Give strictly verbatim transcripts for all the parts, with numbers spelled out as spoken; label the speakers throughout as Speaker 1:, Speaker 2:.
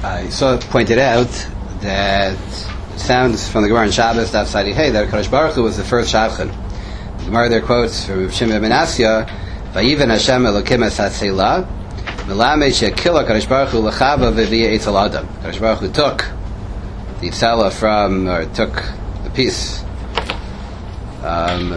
Speaker 1: I saw it pointed out that it sounds from the Gemara in Shabbos, Daf Sadi Hey, that Kadosh Baruch Hu was the first Shadchan. The Gemara there quotes from Shimon ben Asya, Vayiven Hashem Elokim es hatzela, Melamed she'kila Kadosh Baruch Hu lechava v'viyah etzel adam. Kadosh Baruch Hu took the tzela from, or took the piece um,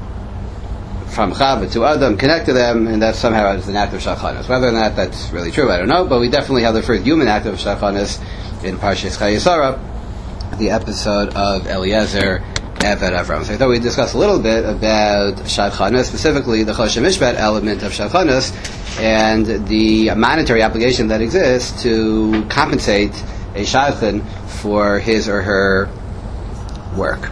Speaker 1: from Chava to Adam, connected them, and that somehow is an act of Shadchanos. Whether or not that's really true, I don't know, but we definitely have the first human act of Shadchanos in Parshas Chayei, the episode of Eliezer Eved Avram. So I thought we'd discuss a little bit about Shadchanos, specifically the Choshen Mishpat element of Shadchanos, and the monetary obligation that exists to compensate a Shadchan for his or her work.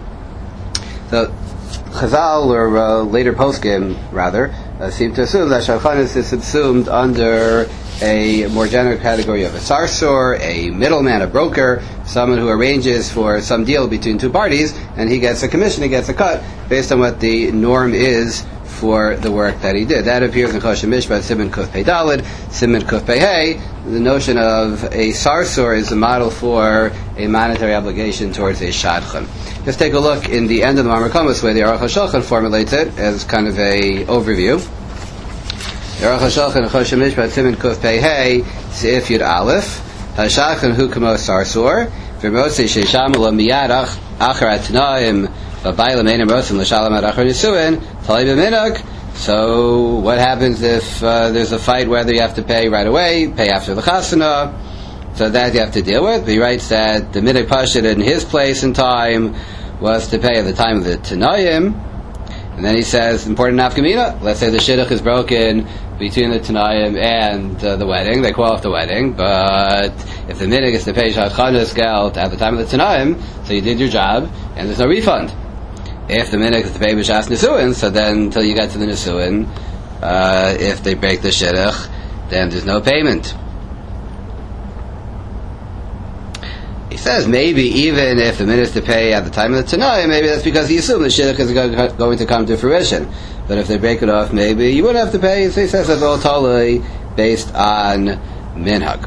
Speaker 1: So Chazal, or uh, later poskim, rather, uh, seem to assume that Shadchanos is subsumed under a more general category of a sarsor, a middleman, a broker, someone who arranges for some deal between two parties, and he gets a commission, he gets a cut, based on what the norm is for the work that he did. That appears in Choshen Mishpat, Siman Kuf Pei Daled, Siman Kuf Pei Hey. The notion of a sarsor is a model for a monetary obligation towards a shadchan. Just take a look in the end of the Mamar Komas, where the Aruch HaShulchan formulates it as kind of a overview. The Aruch HaShulchan, Choshen Mishpat, Siman Kuf Pei Hey, Seif Yud Aleph, HaShadchan Hu Kamo Sarsor, V'mosei Sheisham Lo Miyad Achar Atnaim, V'bayla Meinim Rosim L'Shalom Ad Achar Nisuin, Talei B'Minag. So what happens if uh, there's a fight whether you have to pay right away, pay after the chasana? So that you have to deal with. But he writes that the Minig Pashit in his place and time was to pay at the time of the Tanayim. And then he says, important nafkamina, let's say the shidduch is broken between the Tanayim and uh, the wedding. They call off the wedding. But if the Minig is to pay Shadchanos geld at the time of the Tanayim, so you did your job, and there's no refund. If the minik is to pay b'shas nisuin, so then until you get to the nisuin, uh, if they break the shidduch, then there's no payment. He says maybe even if the minik is to pay at the time of the tanai, maybe that's because he assumed the shidduch is go- going to come to fruition. But if they break it off, maybe you wouldn't have to pay. So he says that's all totally based on minhag.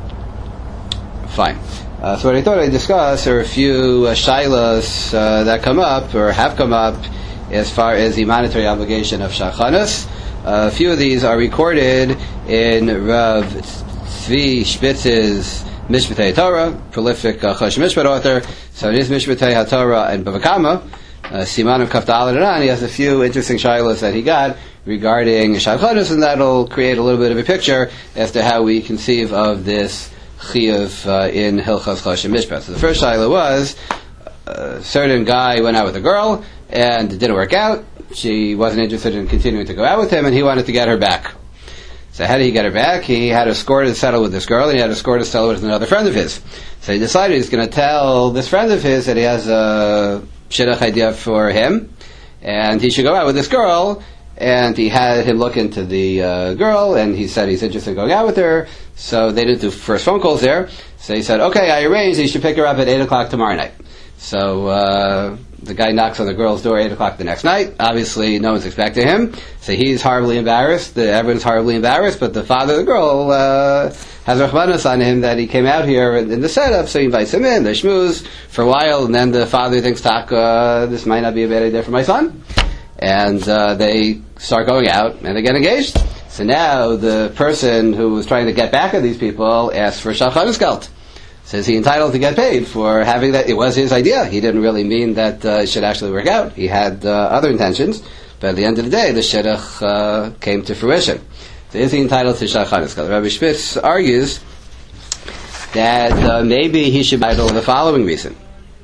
Speaker 1: Fine. Uh, so what I thought I'd discuss are a few uh, shilas uh, that come up, or have come up, as far as the monetary obligation of Shadchanos. Uh, a few of these are recorded in Rav Tzvi Spitz's Mishpatei Torah, prolific uh, Choshen Mishpat author. So in his Mishpatei HaTorah and Bava Kama, uh, Siman of Kaf Daled Anan, he has a few interesting shilas that he got regarding Shadchanos, and that'll create a little bit of a picture as to how we conceive of this Chiyuv uh, in Hilchos Choshen Mishpat. So the first shaila was, a certain guy went out with a girl, and it didn't work out. She wasn't interested in continuing to go out with him, and he wanted to get her back. So how did he get her back? He had a score to settle with this girl, and he had a score to settle with another friend of his. So he decided he's going to tell this friend of his that he has a shidduch idea for him, and he should go out with this girl. And he had him look into the uh, girl, and he said he's interested in going out with her. So they didn't do first phone calls there. So he said, okay, I arranged, he should pick her up at eight o'clock tomorrow night. So uh, the guy knocks on the girl's door at eight o'clock the next night. Obviously, no one's expecting him. So he's horribly embarrassed. The, everyone's horribly embarrassed. But the father of the girl uh, has rachmanos on him that he came out here in, in the setup. So he invites him in. They schmooze for a while. And then the father thinks, Tak, uh, this might not be a bad idea for my son. And uh, they start going out, and they get engaged. So now the person who was trying to get back at these people asks for Shadchanos geld. Says he entitled to get paid for having that. It was his idea. He didn't really mean that uh, it should actually work out. He had uh, other intentions, but at the end of the day, the shidduch uh, came to fruition. So is he entitled to Shadchanos geld? Rabbi Spitz argues that uh, maybe he should be entitled for the following reason.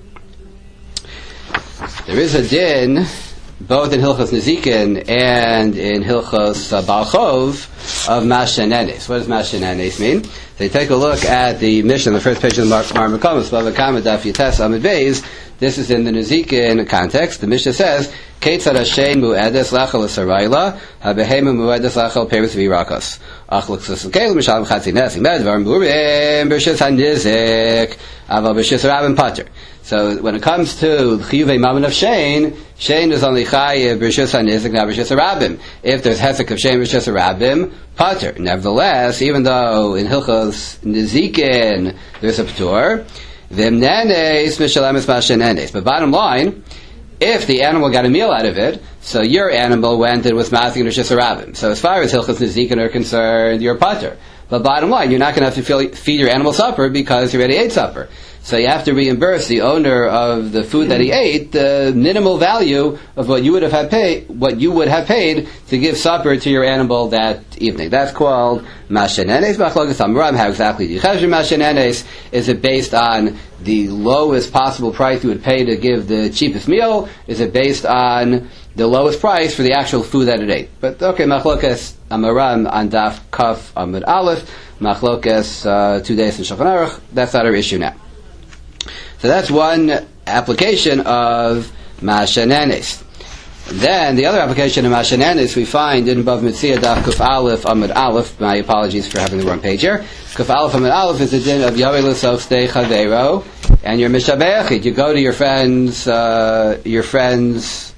Speaker 1: There is a din both in Hilchos Nezikin and in Hilchos uh, Baal Chov of Mashenenes. What does Mashenenes mean? They take a look at the Mishnah, the first page of the Mamar Komas, Bava Kama Daf Yates Amud Beis, This is in the Nezikin context. The Mishnah says, Keitzad Hashem mu'edes lachal esarayla, habehema mu'edes lachal peris v'yirakos. Achluk s'kelim mishalem chatzi nesing medvar murim b'shis hanizik, aval b'shis rabim pater. So when it comes to chiyuvei mammon of shein, shein is only chayiv b'shis hanizik, not b'shis rabim. If there's hezek of shein b'shis rabim, pater. Nevertheless, even though in Hilchos Nezikin there's a p'tur, v'mnenes mishalemes mashenenes. But bottom line, if the animal got a meal out of it, so your animal went and was masking b'shis rabim. So as far as Hilchos Nezikin are concerned, you're pater. But bottom line, you're not going to have to feed your animal supper because you already ate supper. So you have to reimburse the owner of the food that he ate the minimal value of what you would have had paid, what you would have paid to give supper to your animal that evening. That's called mashenenes. Machlokas Amaram. How exactly do you cheshbon mashenenes? Is it based on the lowest possible price you would pay to give the cheapest meal? Is it based on the lowest price for the actual food that it ate? But okay, Machlokas Amaram on Daf Kaf Amud Aleph. Machlokas uh, two days in Shulchan Aruch. That's not our issue now. So that's one application of mashenenes. Then the other application of mashenenes we find in Bav Metzia Daf Kuf Aleph Amud Aleph. My apologies for having the wrong page here. Kuf Aleph Amud Aleph is the din of Yavei L'Sof Stei Chaveiro, and you're mishabechid. You go to your friend's uh, your friend's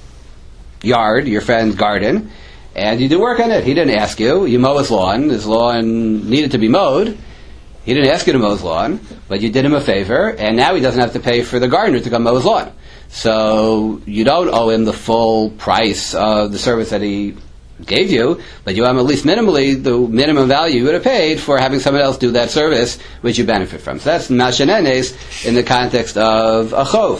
Speaker 1: yard, your friend's garden, and you do work on it. He didn't ask you. You mow his lawn. His lawn needed to be mowed. He didn't ask you to mow his lawn, but you did him a favor, and now he doesn't have to pay for the gardener to come mow his lawn. So you don't owe him the full price of the service that he gave you, but you owe him at least minimally the minimum value you would have paid for having someone else do that service, which you benefit from. So that's mashenenes in the context of a chov.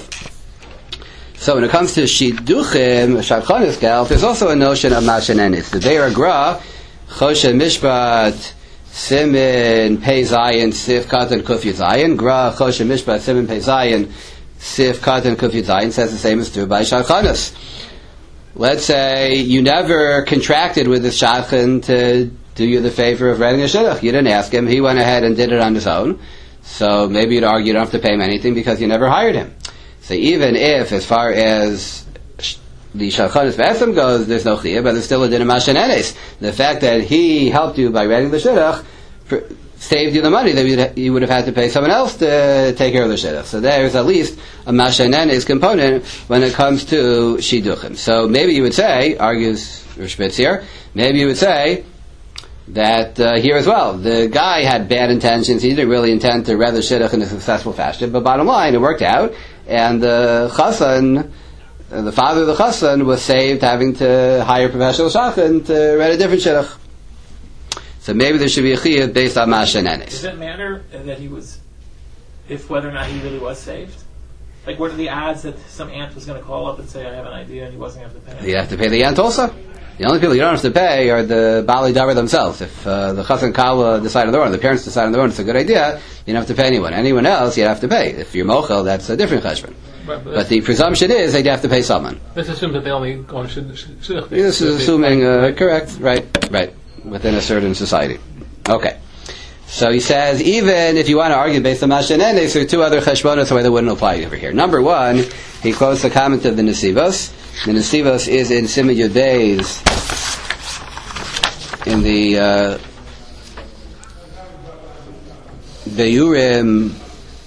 Speaker 1: So when it comes to shiduchim, shadchanis gal, there's also a notion of mashenenes. The Be'er Gra, Choshen Mishpat, Simin Pei Zayin Sif Katan Kuf Yud Zayin Gra Choshen Mishpat Simin Pei Zayin Sif Katan Kuf Yud Zayin says the same is true by Shadchanis. Let's say you never contracted with this Shadchan to do you the favor of renting a shidduch. You didn't ask him. He went ahead and did it on his own. So maybe you'd argue you don't have to pay him anything because you never hired him. So even if, as far as the Shadchanis V'esem goes, there's no chiyah, but there's still a din of mashenenes. The fact that he helped you by renting the shidduch saved you the money that you would have had to pay someone else to take care of the shidduch. So there's at least a mashenenes component when it comes to shiduchim. So maybe you would say, argues Rishbitz here, maybe you would say that uh, here as well, the guy had bad intentions. He didn't really intend to rent the shidduch in a successful fashion, but bottom line, it worked out, and the chassan, Uh, the father of the chassan was saved having to hire professional shachan to rent a different shidduch. So maybe there should be a chiyuv based on mashenenes.
Speaker 2: Does it matter that he was, if whether or not he really was saved? Like, what are the odds that some aunt was going to call up and say, I have an idea, and he wasn't going to have to pay?
Speaker 1: You have to pay the aunt also. The only people you don't have to pay are the Bali Davar themselves. If uh, the chassan kala decide on their own, the parents decide on their own, it's a good idea, you don't have to pay anyone. Anyone else, you have to pay. If you're mochel, that's a different cheshbon. But, but, but the presumption is they'd have to pay someone.
Speaker 3: Let's assume that they only go on shidduch.
Speaker 1: This is assuming, uh, correct, right, right, within a certain society. Okay. So he says, even if you want to argue based on mashenenes, there are two other cheshbonos why they wouldn't apply over here. Number one, he quotes the comment of the Nesivos. The Nesivos is in Siman Yud Beis, in the uh, Beyurim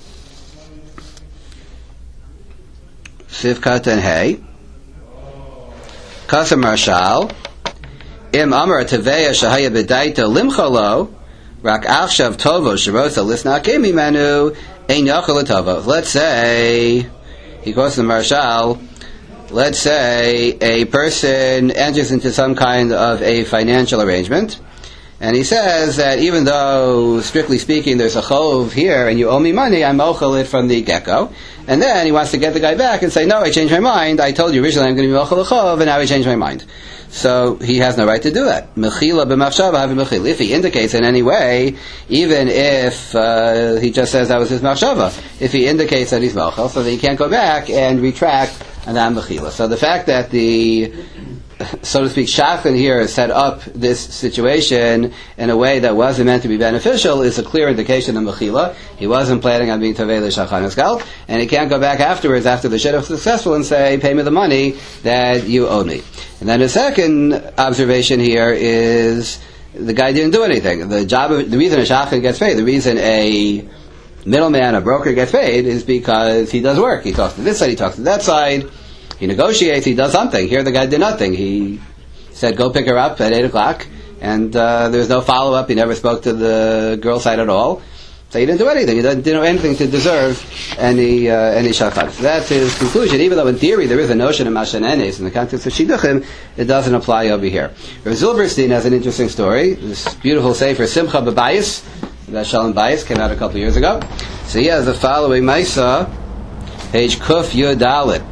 Speaker 1: Sivkat and Hay Kasam Marshal Im Amar Teveya Shahaya Bedaita Limchalo Rak Achshav Tovo Sharosa Lisna Kemi Manu Ein Yachal Tovo. Let's say he goes to the Marshal. Let's say a person enters into some kind of a financial arrangement, and he says that even though, strictly speaking, there's a chov here, and you owe me money, I'm mochel it from the get-go. And then he wants to get the guy back and say, no, I changed my mind. I told you originally I'm going to be mochel a chov, and now I changed my mind. So he has no right to do that. Mechila b'machshava havi mechila. If he indicates in any way, even if uh, he just says that was his machshava, if he indicates that he's mochel, so that he can't go back and retract an am mechila. So the fact that the so to speak, Shafin here set up this situation in a way that wasn't meant to be beneficial is a clear indication of Mechila. He wasn't planning on being Tavei L'Shachanas Gal, and he can't go back afterwards after the Shidduch is successful and say, pay me the money that you owe me. And then the second observation here is the guy didn't do anything. The job of, the reason a Shachan gets paid, the reason a middleman, a broker gets paid is because he does work. He talks to this side, he talks to that side. He negotiates, he does something. Here the guy did nothing. He said, go pick her up at eight o'clock, and uh, there was no follow-up. He never spoke to the girl side at all. So he didn't do anything. He didn't do anything to deserve any uh, any shachar. So that's his conclusion. Even though in theory there is a notion of mashanenes in the context of shidduchim, it doesn't apply over here. Rav Zilberstein has an interesting story. This beautiful sefer, Simcha B'Bayis, that Shalom Bayis came out a couple of years ago. So he has the following Maisa, page Kuf Yud Dalet.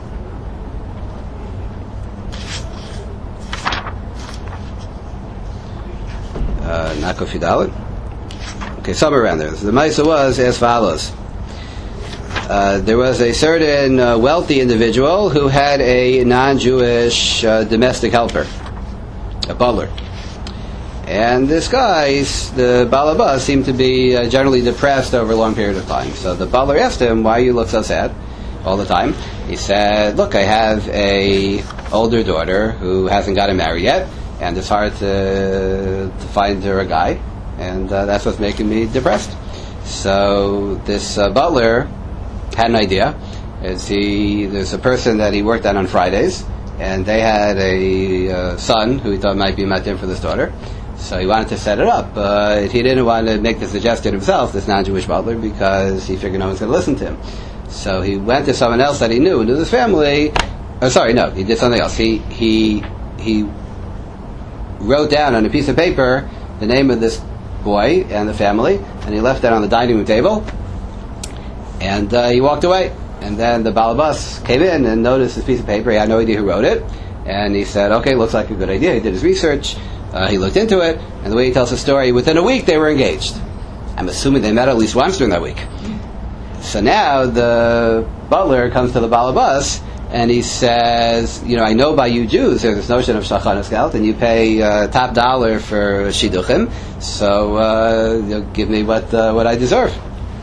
Speaker 1: Uh, not Kuf Yud Dalet. Okay, somewhere around there. So the Maisa was as follows. Uh, there was a certain uh, wealthy individual who had a non-Jewish uh, domestic helper, a butler. And this guy, the balabas, seemed to be uh, generally depressed over a long period of time. So the butler asked him, why you look so sad all the time? He said, look, I have a older daughter who hasn't gotten married yet, and it's hard to, to find her a guy. And uh, that's what's making me depressed. So this uh, butler had an idea. Is he? There's a person that he worked on on Fridays, and they had a uh, son who he thought might be matim for this daughter. So he wanted to set it up, but he didn't want to make the suggestion himself, this non-Jewish butler, because he figured no one's going to listen to him. So he went to someone else that he knew, knew this family. Oh, sorry, no, he did something else. He he he wrote down on a piece of paper the name of this boy and the family, and he left that on the dining room table, and uh, he walked away. And then the balabas came in and noticed this piece of paper. He had no idea who wrote it, and he said, okay, looks like a good idea. He did his research, uh, he looked into it, and the way he tells the story, within a week they were engaged. I'm assuming they met at least once during that week. So now the butler comes to the balabas and he says, you know, I know by you Jews there's this notion of shachanas gelt, and you pay uh, top dollar for shidduchim, so uh, you'll give me what uh, what I deserve.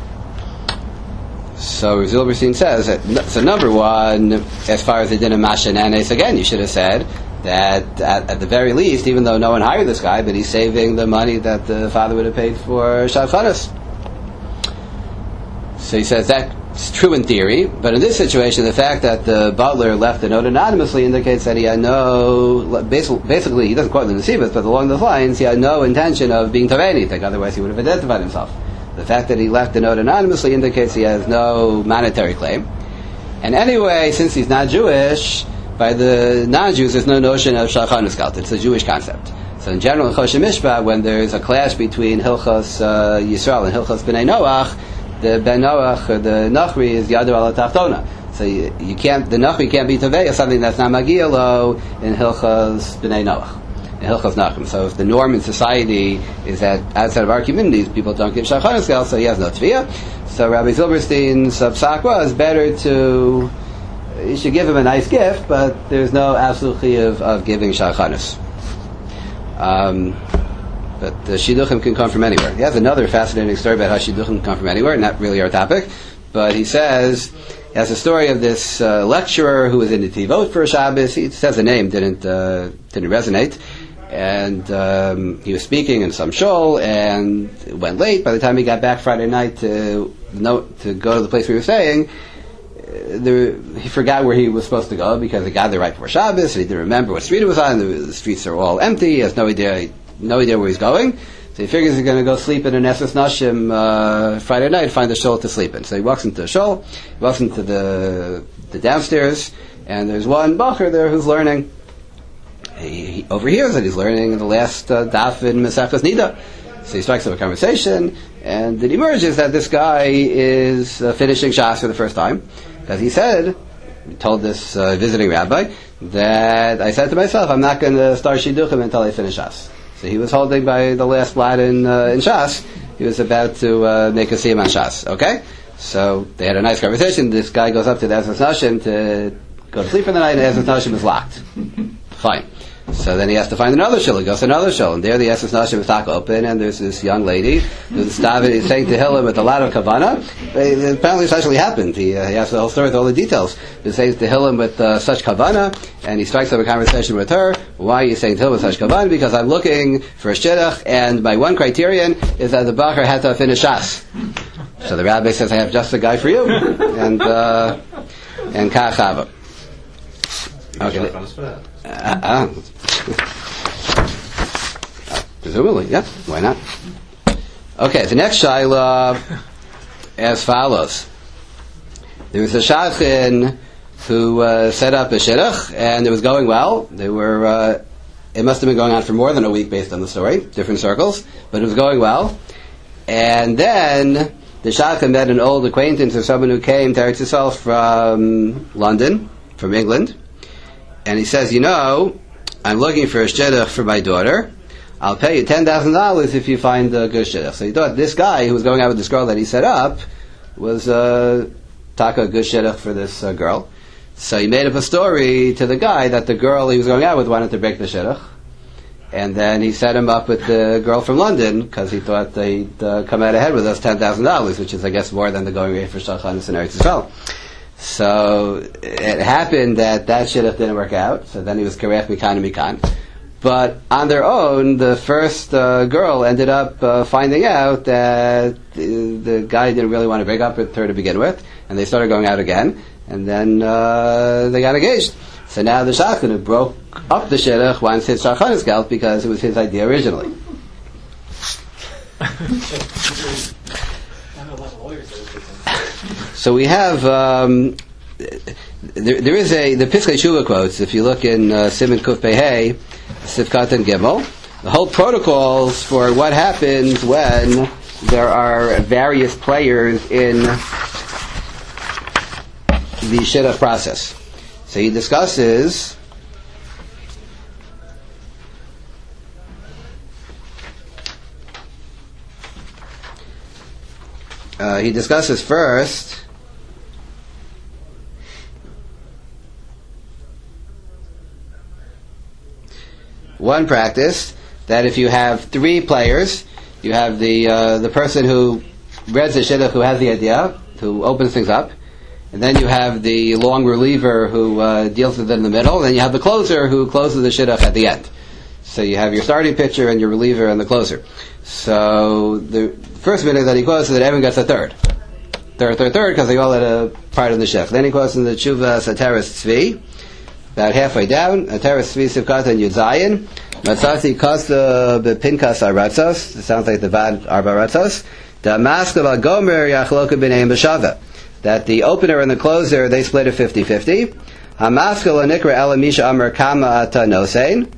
Speaker 1: So Zilberstein says, that, so number one, as far as the din of mashanenes, again, you should have said that at, at the very least, even though no one hired this guy, but he's saving the money that the father would have paid for shachanas. So he says that it's true in theory, but in this situation, the fact that the butler left the note anonymously indicates that he had no, basically, he doesn't quote the Nesivos, but along those lines, he had no intention of being Tavei anything, otherwise he would have identified himself. The fact that he left the note anonymously indicates he has no monetary claim. And anyway, since he's not Jewish, by the non-Jews, there's no notion of Shachanus Galt. It's a Jewish concept. So in general, in Choshen Mishpah, when there's a clash between Hilchos uh, Yisrael and Hilchos B'nai Noach, the Ben Noach, or the Nachri, is Yadu ala Tachtona. So you, you can't, the Nachri can't be Tavei, something that's not Magiya Lo in Hilchos B'nai Noach, in Hilchos Nachrim. So if the norm in society is that outside of our communities, people don't give Shachanus Galt, so he has no Tviyah. So Rabbi Zilberstein's psak was better to, you should give him a nice gift, but there's no absolute chiyuv of giving Shachanus. Um, But the shidduchim can come from anywhere. He has another fascinating story about how shidduchim come from anywhere, not really our topic, but he says, he has a story of this uh, lecturer who was in the Tivot for a Shabbos. He says the name didn't uh, didn't resonate, and um, he was speaking in some shul, and it went late. By the time he got back Friday night to no, to go to the place we were staying, uh, there, he forgot where he was supposed to go because he got there right before Shabbos, and he didn't remember what street it was on. The, the streets are all empty. He has no idea. No idea where he's going, so he figures he's going to go sleep in an Esses Nashim uh, Friday night, find a shul to sleep in. So he walks into the shul, he walks into the the downstairs, and there's one bacher there who's learning. He, he overhears that he's learning the last uh, daf in Mesachos Nida. So he strikes up a conversation, and it emerges that this guy is uh, finishing Shas for the first time, because he said, he told this uh, visiting rabbi, that I said to myself, I'm not going to start Shidduchim until I finish Shas. So he was holding by the last blot in uh, in Shas. He was about to uh, make a siyum on Shas. Okay, so they had a nice conversation. This guy goes up to the Esses Nashim to go to sleep for the night, and the Esses Nashim is locked. Fine. So then he has to find another shul. He goes to another shul, and there the Esses Nashim is tak open, and there's this young lady who's davening, saying to Hillel with a lot of kavana. Apparently, it's actually happened. He, uh, he has the whole story with all the details. He says to Hillel with uh, such kavana, and he strikes up a conversation with her. Why are you saying to Hillel with such kavana? Because I'm looking for a shidduch, and my one criterion is that the bacher had to finish shas. So the rabbi says, I have just a guy for you, and uh, and kachava. Okay. Uh, uh, presumably, yeah. Why not? Okay, the next shaila as follows. There was a shadchan who uh, set up a shidduch, and it was going well. They were. Uh, it must have been going on for more than a week, based on the story, different circles, but it was going well. And then the shadchan met an old acquaintance of someone who came to Eretz Yisrael from London, from England. And he says, you know, I'm looking for a shidduch for my daughter. I'll pay you ten thousand dollars if you find a good shidduch. So he thought this guy who was going out with this girl that he set up was uh, taka a good shidduch for this uh, girl. So he made up a story to the guy that the girl he was going out with wanted to break the shidduch. And then he set him up with the girl from London because he thought they'd uh, come out ahead with us ten thousand dollars, which is, I guess, more than the going rate for Shulchanis and Eretz Yisrael. So it happened that that shidduch didn't work out. So then he was karech mikan and mikan. But on their own, the first uh, girl ended up uh, finding out that the, the guy didn't really want to break up with her to begin with, and they started going out again, and then uh, they got engaged. So now the shadchan who broke up the shidduch wants his shulchanis geld because it was his idea originally. So we have, um, there, there is a, the Piskei Shuvah quotes, if you look in uh, Siman Kuf Pehei, Sifkat and Gimel, the whole protocols for what happens when there are various players in the shidduch process. So he discusses uh, he discusses first one practice that if you have three players, you have the uh, the person who reads the shidduch, who has the idea, who opens things up, and then you have the long reliever who uh, deals with it in the middle, and then you have the closer who closes the shidduch at the end. So you have your starting pitcher and your reliever and the closer. So the first minute that he quotes is that everyone gets a third. Third, third, third, because they all had a part of the shidduch. Then he quotes in the Tshuva Sateris Tzvi, about halfway down, Ateres Tzvi Sivkat and Yud Zayin, Matzati Kosta Bepinkas Aratzos, it sounds like the Vad Arba Aratzos, the Maskav Gomer Yachloka B'neim B'Shava, that the opener and the closer, they split it fifty-fifty. Hamaskal Anikra Elamisha Amar Kama Ata Nosein,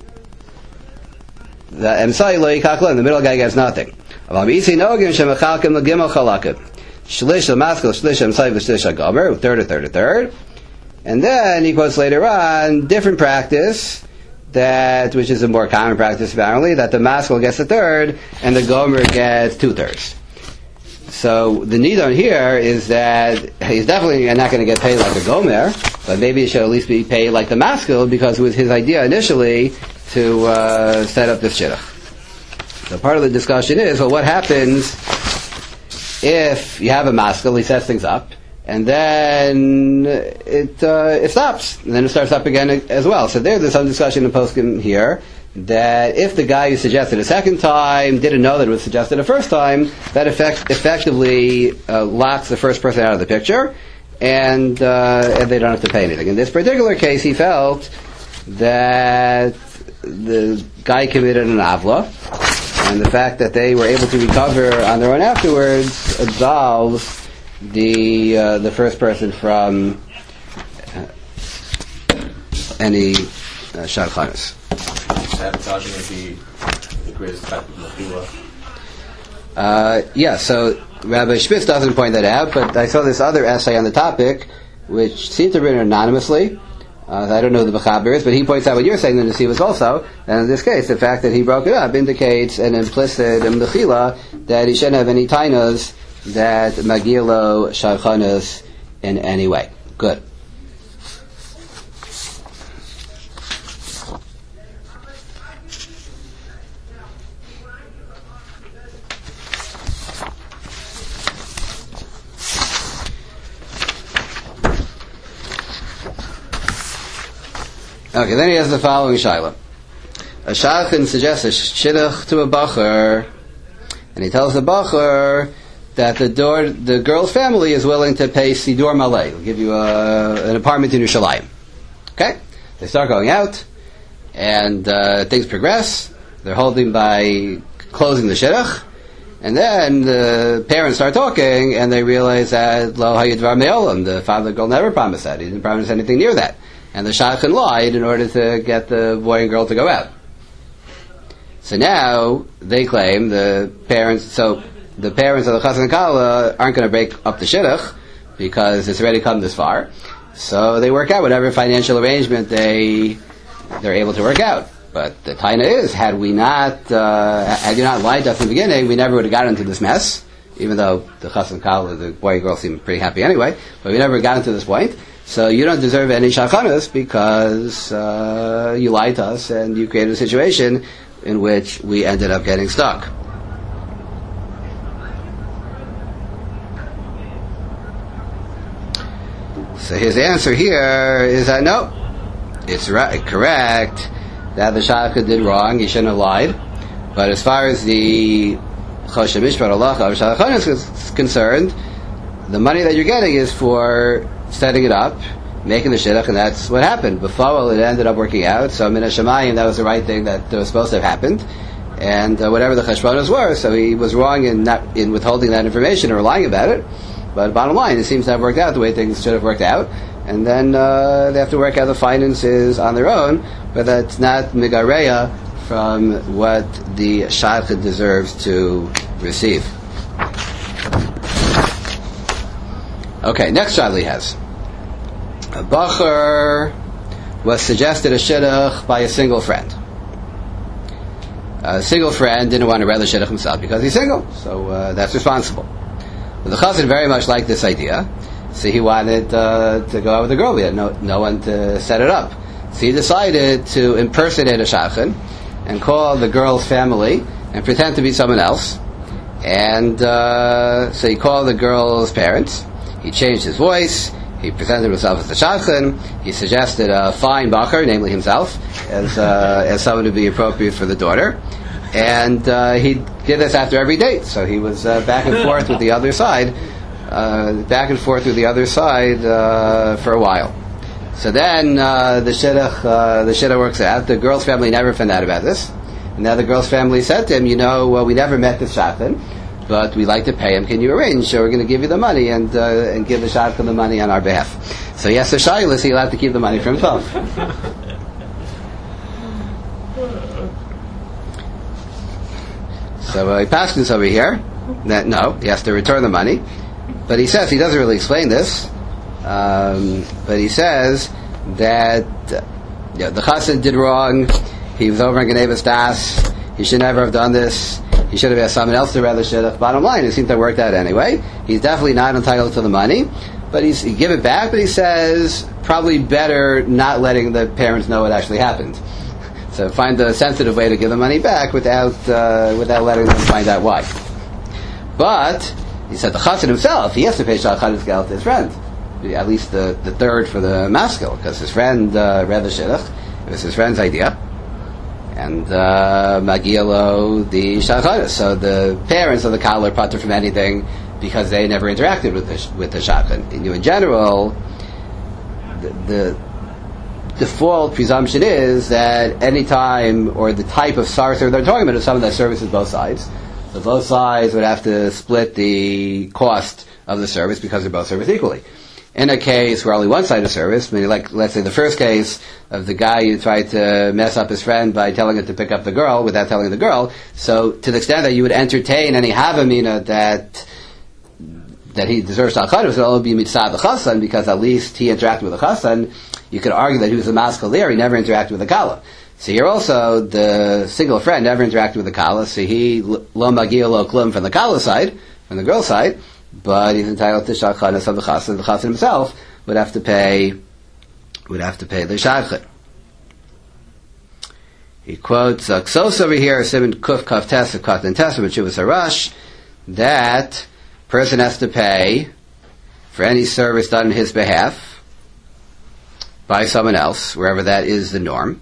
Speaker 1: the Emsai Lo Yikakla, and the middle guy gets nothing. Avam Isi Nogim Shemachalkim L'Gimel Chalakim, Shlish L'Maskal Shlish Emsai V'Shlish HaGomer, third, a third, a third. And then he quotes later on, different practice, that which is a more common practice apparently, that the maskal gets a third and the gomer gets two thirds. So the nidon here is that he's definitely not going to get paid like a gomer, but maybe he should at least be paid like the maskal because it was his idea initially to uh, set up this shidduch. So part of the discussion is, well, what happens if you have a maskal, he sets things up, and then it uh, it stops, and then it starts up again as well. So there, there's some discussion in poskim here that if the guy who suggested a second time didn't know that it was suggested a first time, that effect, effectively uh, locks the first person out of the picture, and uh, and they don't have to pay anything. In this particular case, he felt that the guy committed an avla, and the fact that they were able to recover on their own afterwards absolves the uh, the first person from uh, any uh, shadchanis.
Speaker 4: Sabotaging would be the greatest type of mechila.
Speaker 1: Uh, yeah, so Rabbi Spitz doesn't point that out, but I saw this other essay on the topic, which seemed to be written anonymously. Uh, I don't know who the Mechaber is, but he points out what you're saying, the Nesivos also, and in this case, the fact that he broke it up indicates an implicit mechila that he shouldn't have any tainas that magilo shadchanis in any way. Good. Okay, then he has the following shaila. A shadchan suggests a shidduch to a bacher, and he tells the bacher that the door, the girl's family is willing to pay sidur malay. We'll give you a, an apartment in Yerushalayim. Okay? They start going out, and uh, things progress. They're holding by closing the shidduch, and then the parents start talking, and they realize that lo hayidvar me'olam, the father of the girl never promised that. He didn't promise anything near that. And the shadchan lied in order to get the boy and girl to go out. So now, they claim, the parents, so the parents of the chassan and kala aren't going to break up the shidduch because it's already come this far. So they work out whatever financial arrangement they they're able to work out. But the taina is, had we not uh, had you not lied to us in the beginning, we never would have gotten into this mess. Even though the chassan and kala, the boy and girl, seem pretty happy anyway, but we never got into this point. So you don't deserve any shadchanos because uh, you lied to us and you created a situation in which we ended up getting stuck. So his answer here is that no, it's right, correct that the shadchan did wrong. He shouldn't have lied. But as far as the choshen mishpat halacha of shadchan is concerned, the money that you're getting is for setting it up, making the shidduch, and that's what happened. Before it ended up working out. So min hashamayim, that was the right thing that was supposed to have happened. And uh, whatever the cheshbonos were, so he was wrong in not in withholding that information or lying about it. But bottom line, it seems to have worked out the way things should have worked out. And then uh, they have to work out the finances on their own, but that's not migareya from what the shadchan deserves to receive. Okay, next shadli has. A bacher was suggested a shidduch by a single friend. A single friend didn't want to read the shidduch himself because he's single, so uh, that's responsible. But the chassan very much liked this idea, so he wanted uh, to go out with the girl. We had no, no one to set it up. So he decided to impersonate a shadchan and call the girl's family and pretend to be someone else. And uh, so he called the girl's parents. He changed his voice. He presented himself as the shadchan. He suggested a fine bacher, namely himself, as uh, as someone to be appropriate for the daughter. And uh, he did this after every date. So he was uh, back and forth with the other side, uh, back and forth with the other side uh, for a while. So then uh, the shidduch uh, the shidduch works out. The girl's family never found out about this. And now the girl's family said to him, you know, well, we never met this shadchan, but we like to pay him. Can you arrange? So we're going to give you the money and uh, and give the shadchan the money on our behalf. So yes, the shayla is he allowed to keep the money for himself. So uh, he passes this over here. That no, he has to return the money. But he says, he doesn't really explain this, um, but he says that uh, yeah, the chassan did wrong. He was over in Genevas Das. He should never have done this. He should have asked someone else to read the shidduch. Bottom line, it seemed to have worked out anyway. He's definitely not entitled to the money, but he's, he give it back, but he says probably better not letting the parents know what actually happened. So find the sensitive way to give the money back without uh, without letting them find out why. But he said the chassan himself, he has to pay shadchan's geld to his friend, at least the, the third for the maskil, because his friend uh, read the shidduch. It was his friend's idea, and uh, magielo the shadchan. So the parents of the kala are patur from anything because they never interacted with the with the shadchan. In, in general, the, the default presumption is that any time or the type of sarser they're talking about is someone that services both sides. So both sides would have to split the cost of the service because they're both serviced equally. In a case where only one side is service, meaning like let's say the first case of the guy who tried to mess up his friend by telling him to pick up the girl without telling the girl, so to the extent that you would entertain any havamina that that he deserves shadchan, it would only be mitzad the chassan because at least he interacted with the chassan. You could argue that he was a maskal there, he never interacted with the kala. So here also, the single friend never interacted with the kala, so he lo magia lo klum from the kala side, from the girl side, but he's entitled to shadchanas of the chassan. The chassan himself would have to pay, would have to pay the shadchan. He quotes uh, Ksos over here, Simon Kuf Kaf Tes of Katan Tes from Chuvas Harash, that person has to pay for any service done on his behalf. by someone else, wherever that is the norm.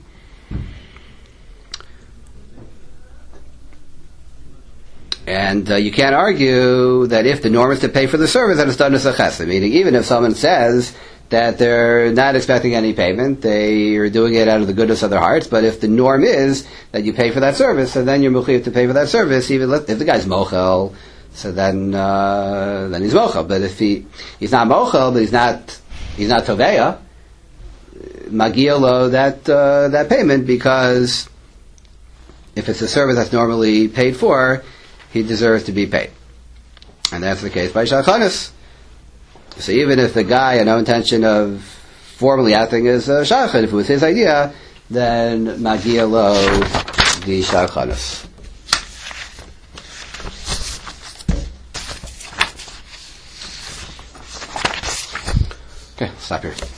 Speaker 1: And uh, you can't argue that if the norm is to pay for the service, that it's done as a chesed. Meaning, even if someone says that they're not expecting any payment, they are doing it out of the goodness of their hearts, but if the norm is that you pay for that service, so then you're mechuyev to pay for that service, even if the guy's mochel, so then uh, then he's mochel. But if he he's not mochel, but he's not he's not toveya, magia lo that uh, that payment, because if it's a service that's normally paid for, he deserves to be paid. And that's the case by shaychanis. So even if the guy had no intention of formally acting as a shaychan, if it was his idea, then magia lo the shaychanis. Okay, stop here.